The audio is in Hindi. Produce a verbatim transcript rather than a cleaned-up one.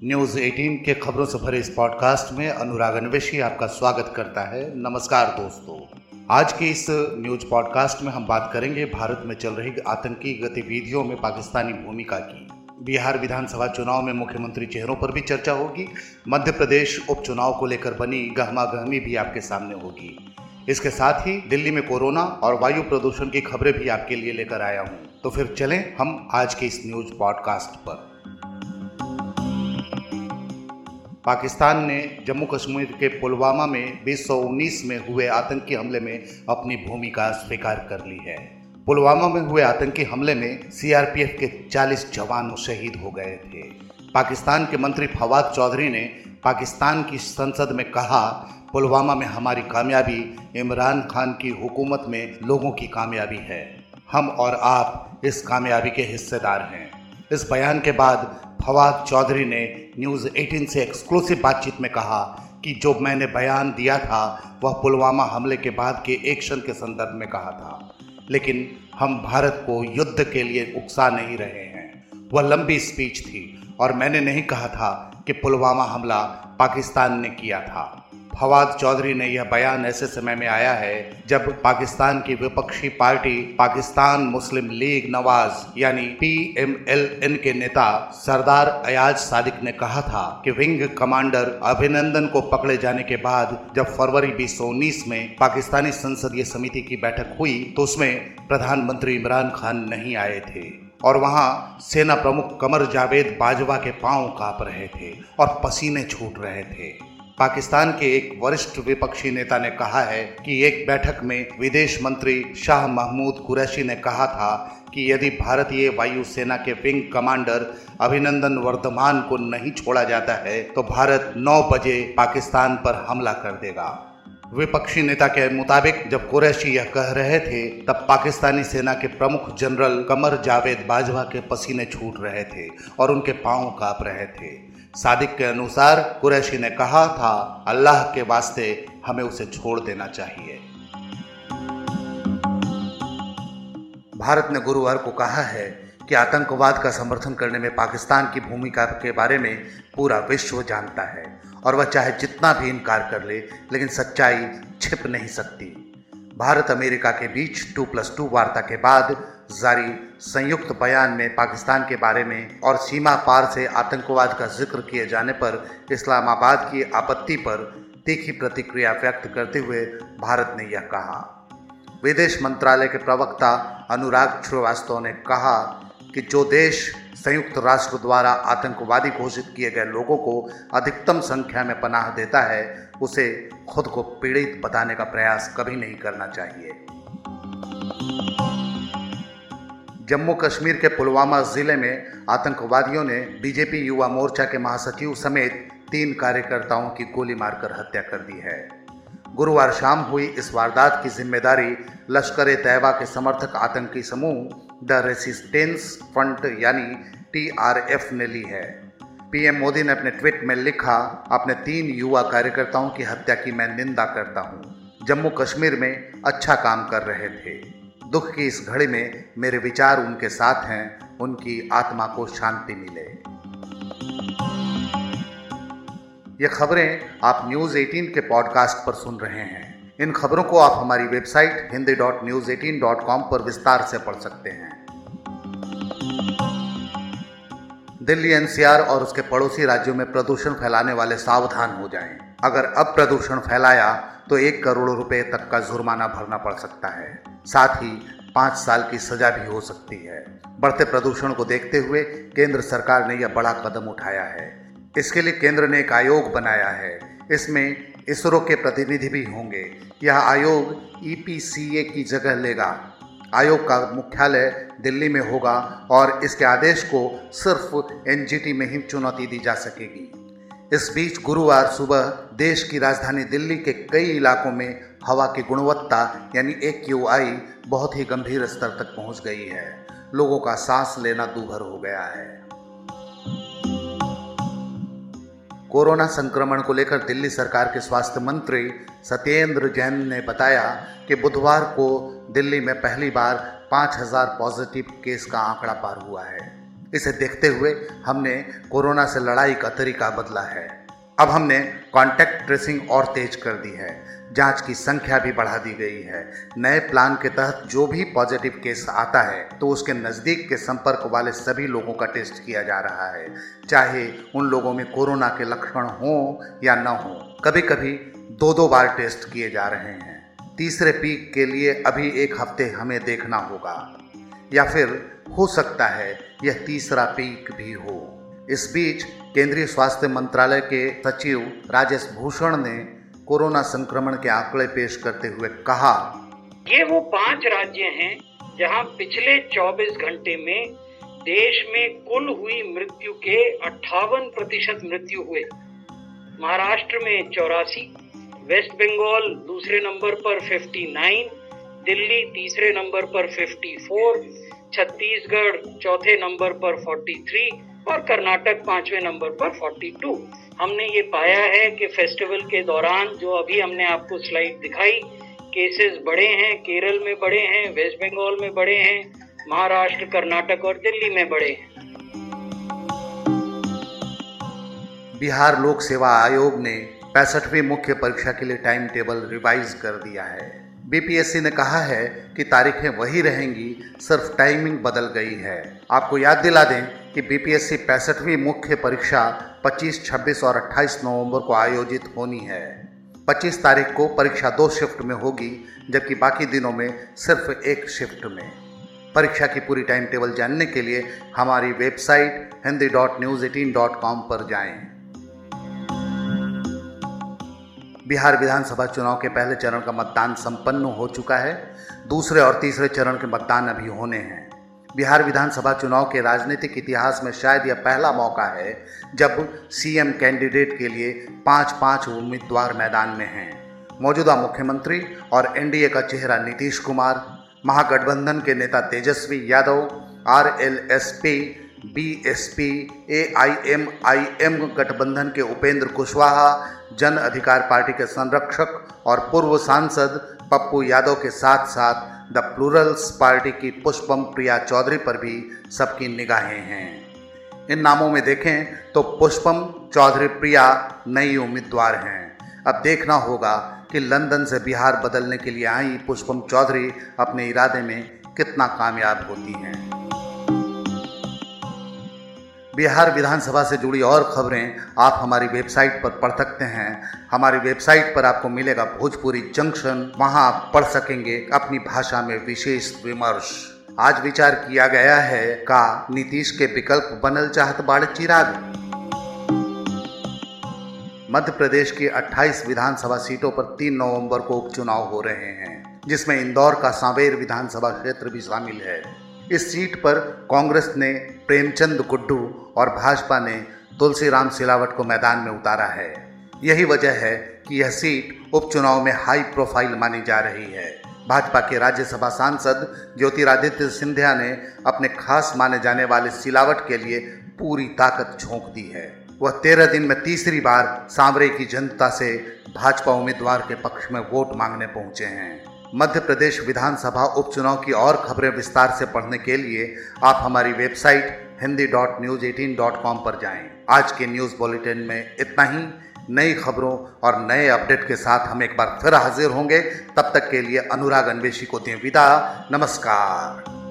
न्यूज़ अठारह के खबरों से भरे इस पॉडकास्ट में अनुराग अन्वेषी आपका स्वागत करता है। नमस्कार दोस्तों, आज के इस न्यूज पॉडकास्ट में हम बात करेंगे भारत में चल रही आतंकी गतिविधियों में पाकिस्तानी भूमिका की। बिहार विधानसभा चुनाव में मुख्यमंत्री चेहरों पर भी चर्चा होगी। मध्य प्रदेश उपचुनाव को लेकर बनी गहमागहमी भी आपके सामने होगी। इसके साथ ही दिल्ली में कोरोना और वायु प्रदूषण की खबरें भी आपके लिए लेकर आया हूं। तो फिर चलें हम आज के इस न्यूज पॉडकास्ट पर। पाकिस्तान ने जम्मू कश्मीर के पुलवामा में बीस सौ उन्नीस में हुए आतंकी हमले में अपनी भूमिका स्वीकार कर ली है। पुलवामा में हुए आतंकी हमले में सीआरपीएफ के चालीस जवान शहीद हो गए थे। पाकिस्तान के मंत्री फवाद चौधरी ने पाकिस्तान की संसद में कहा, पुलवामा में हमारी कामयाबी इमरान खान की हुकूमत में लोगों की कामयाबी है। हम और आप इस कामयाबी के हिस्सेदार हैं। इस बयान के बाद फवाद चौधरी ने न्यूज़ अठारह से एक्सक्लूसिव बातचीत में कहा कि जो मैंने बयान दिया था वह पुलवामा हमले के बाद के एक्शन के संदर्भ में कहा था, लेकिन हम भारत को युद्ध के लिए उकसा नहीं रहे हैं। वह लंबी स्पीच थी और मैंने नहीं कहा था कि पुलवामा हमला पाकिस्तान ने किया था। फवाद चौधरी ने यह बयान ऐसे समय में आया है जब पाकिस्तान की विपक्षी पार्टी पाकिस्तान मुस्लिम लीग नवाज यानी पी एम एल एन के नेता सरदार अयाज सादिक ने कहा था कि विंग कमांडर अभिनंदन को पकड़े जाने के बाद जब फरवरी बीस सौ उन्नीस में पाकिस्तानी संसदीय समिति की बैठक हुई तो उसमें प्रधानमंत्री इमरान खान नहीं आए थे और वहां सेना प्रमुख कमर जावेद बाजवा के पांव कांप रहे थे और पसीने छूट रहे थे। पाकिस्तान के एक वरिष्ठ विपक्षी नेता ने कहा है कि एक बैठक में विदेश मंत्री शाह महमूद कुरैशी ने कहा था कि यदि भारतीय वायुसेना के विंग कमांडर अभिनंदन वर्धमान को नहीं छोड़ा जाता है तो भारत नौ बजे पाकिस्तान पर हमला कर देगा। विपक्षी नेता के मुताबिक जब कुरैशी यह कह रहे थे तब पाकिस्तानी सेना के प्रमुख जनरल कमर जावेद बाजवा के पसीने छूट रहे थे और उनके पांव कांप रहे थे। सादिक के अनुसार कुरैशी ने कहा था, अल्लाह के वास्ते हमें उसे छोड़ देना चाहिए। भारत ने गुरुवार को कहा है कि आतंकवाद का समर्थन करने में पाकिस्तान की भूमिका के बारे में पूरा विश्व जानता है और वह चाहे जितना भी इनकार कर ले, लेकिन सच्चाई छिप नहीं सकती। भारत अमेरिका के बीच टू प्लस टू वार्ता के बाद जारी संयुक्त बयान में पाकिस्तान के बारे में और सीमा पार से आतंकवाद का जिक्र किए जाने पर इस्लामाबाद की आपत्ति पर तीखी प्रतिक्रिया व्यक्त करते हुए भारत ने यह कहा। विदेश मंत्रालय के प्रवक्ता अनुराग श्रीवास्तव ने कहा कि जो देश संयुक्त राष्ट्र द्वारा आतंकवादी घोषित किए गए लोगों को अधिकतम संख्या में पनाह देता है उसे खुद को पीड़ित बताने का प्रयास कभी नहीं करना चाहिए। जम्मू कश्मीर के पुलवामा जिले में आतंकवादियों ने बीजेपी युवा मोर्चा के महासचिव समेत तीन कार्यकर्ताओं की गोली मारकर हत्या कर दी है। गुरुवार शाम हुई इस वारदात की जिम्मेदारी लश्कर ए तैयबा के समर्थक आतंकी समूह द रेसिस्टेंस फ्रंट यानी टी आर एफ ने ली है। पीएम मोदी ने अपने ट्वीट में लिखा, अपने तीन युवा कार्यकर्ताओं की हत्या की मैं निंदा करता हूँ। जम्मू कश्मीर में अच्छा काम कर रहे थे। दुख की इस घड़ी में मेरे विचार उनके साथ हैं। उनकी आत्मा को शांति मिले। ये खबरें आप न्यूज़ अठारह के पॉडकास्ट पर सुन रहे हैं। इन खबरों को आप हमारी website Hindi dot news eighteen dot com पर विस्तार से पढ़ सकते हैं। दिल्ली एनसीआर और उसके पड़ोसी राज्यों में प्रदूषण फैलाने वाले सावधान हो जाएं। अगर अब प्रदूषण फैलाया तो एक करोड़ रुपए तक का जुर्माना भरना पड़ सकता है। साथ ही पाँच साल की सजा भी हो सकती है। बढ़ते प्रदूषण को देखते हुए केंद्र सरकार ने यह बड़ा कदम उठाया है। इसके लिए केंद्र ने एक आयोग बनाया है। इसमें इसरो के प्रतिनिधि भी होंगे। यह आयोग ई पी सी ए की जगह लेगा। आयोग का मुख्यालय दिल्ली में होगा और इसके आदेश को सिर्फ एन जी टी में ही चुनौती दी जा सकेगी। इस बीच गुरुवार सुबह देश की राजधानी दिल्ली के कई इलाकों में हवा की गुणवत्ता यानी ए क्यू आई बहुत ही गंभीर स्तर तक पहुंच गई है। लोगों का सांस लेना दूभर हो गया है। कोरोना संक्रमण को लेकर दिल्ली सरकार के स्वास्थ्य मंत्री सत्येंद्र जैन ने बताया कि बुधवार को दिल्ली में पहली बार पाँच हज़ार पॉजिटिव केस का आंकड़ा पार हुआ है। इसे देखते हुए हमने कोरोना से लड़ाई का तरीका बदला है। अब हमने कॉन्टैक्ट ट्रेसिंग और तेज कर दी है। जांच की संख्या भी बढ़ा दी गई है। नए प्लान के तहत जो भी पॉजिटिव केस आता है तो उसके नज़दीक के संपर्क वाले सभी लोगों का टेस्ट किया जा रहा है, चाहे उन लोगों में कोरोना के लक्षण हों या न हों। कभी कभी दो दो बार टेस्ट किए जा रहे हैं। तीसरे पीक के लिए अभी एक हफ्ते हमें देखना होगा, या फिर हो सकता है यह तीसरा पीक भी हो। इस बीच केंद्रीय स्वास्थ्य मंत्रालय के सचिव राजेश भूषण ने कोरोना संक्रमण के आंकड़े पेश करते हुए कहा, ये वो पांच राज्य हैं जहां पिछले चौबीस घंटे में देश में कुल हुई मृत्यु के अट्ठावन प्रतिशत मृत्यु हुए। महाराष्ट्र में चौरासी, वेस्ट बंगाल दूसरे नंबर पर उनसठ, दिल्ली तीसरे नंबर पर चौवन, छत्तीसगढ़ चौथे नंबर पर तैंतालीस और कर्नाटक पांचवें नंबर पर बयालीस। हमने ये पाया है कि फेस्टिवल के दौरान जो अभी हमने opको स्लाइड दिखाई, केसेस बढ़े हैं, केरल में बढ़े हैं, वेस्ट बंगाल में बढ़े हैं, महाराष्ट्र, कर्नाटक और दिल्ली में बढ़े हैं। बिहार लोक सेवा आयोग ने पैंसठवीं मुख्य परीक्षा के लिए टाइम टेबल रिवाइज कर दिया है। बीपीएससी ने कहा है कि तारीखें वही रहेंगी, सिर्फ टाइमिंग बदल गई है। आपको याद दिला दें कि बीपीएससी पैंसठवीं मुख्य परीक्षा पच्चीस, छब्बीस और अट्ठाईस नवंबर को आयोजित होनी है। पच्चीस तारीख को परीक्षा दो शिफ्ट में होगी, जबकि बाकी दिनों में सिर्फ एक शिफ्ट में। परीक्षा की पूरी टाइम टेबल जानने के लिए हमारी website Hindi dot news eighteen dot com पर जाएं। बिहार विधानसभा चुनाव के पहले चरण का मतदान संपन्न हो चुका है। दूसरे और तीसरे चरण के मतदान अभी होने हैं। बिहार विधानसभा चुनाव के राजनीतिक इतिहास में शायद यह पहला मौका है जब सीएम कैंडिडेट के लिए पांच पांच उम्मीदवार मैदान में हैं। मौजूदा मुख्यमंत्री और एनडीए का चेहरा नीतीश कुमार, महागठबंधन के नेता Tejashwi Yadav, RLSP, BSP, AIMIM गठबंधन के उपेंद्र कुशवाहा, जन अधिकार पार्टी के संरक्षक और पूर्व सांसद पप्पू यादव के साथ साथ द प्लूरल्स पार्टी की पुष्पम प्रिया चौधरी पर भी सबकी निगाहें हैं। इन नामों में देखें तो पुष्पम चौधरी प्रिया नई उम्मीदवार हैं। अब देखना होगा कि लंदन से बिहार बदलने के लिए आई पुष्पम चौधरी अपने इरादे में कितना कामयाब होती हैं। बिहार विधानसभा से जुड़ी और खबरें आप हमारी वेबसाइट पर पढ़ सकते हैं। हमारी वेबसाइट पर आपको मिलेगा भोजपुरी जंक्शन, वहां आप पढ़ सकेंगे अपनी भाषा में विशेष विमर्श। आज विचार किया गया है का नीतीश के विकल्प बनल चाहत बाड़ चिराग। मध्य प्रदेश की अट्ठाईस विधानसभा सीटों पर तीन नवंबर को उपचुनाव हो रहे हैं, जिसमें इंदौर का सांवेर विधानसभा क्षेत्र भी शामिल है। इस सीट पर कांग्रेस ने प्रेमचंद गुड्डू और भाजपा ने तुलसीराम सिलावट को मैदान में उतारा है। यही वजह है कि यह सीट उपचुनाव में हाई प्रोफाइल मानी जा रही है। भाजपा के राज्यसभा सांसद ज्योतिरादित्य सिंधिया ने अपने खास माने जाने वाले सिलावट के लिए पूरी ताकत झोंक दी है। वह तेरह दिन में तीसरी बार सांवरे की जनता से भाजपा उम्मीदवार के पक्ष में वोट मांगने पहुंचे हैं। मध्य प्रदेश विधानसभा उपचुनाव की और खबरें विस्तार से पढ़ने के लिए आप हमारी website Hindi dot news eighteen dot com पर जाएं। आज के न्यूज़ बुलेटिन में इतना ही। नई खबरों और नए अपडेट के साथ हम एक बार फिर हाजिर होंगे। तब तक के लिए अनुराग अन्वेषी को दें विदा। नमस्कार।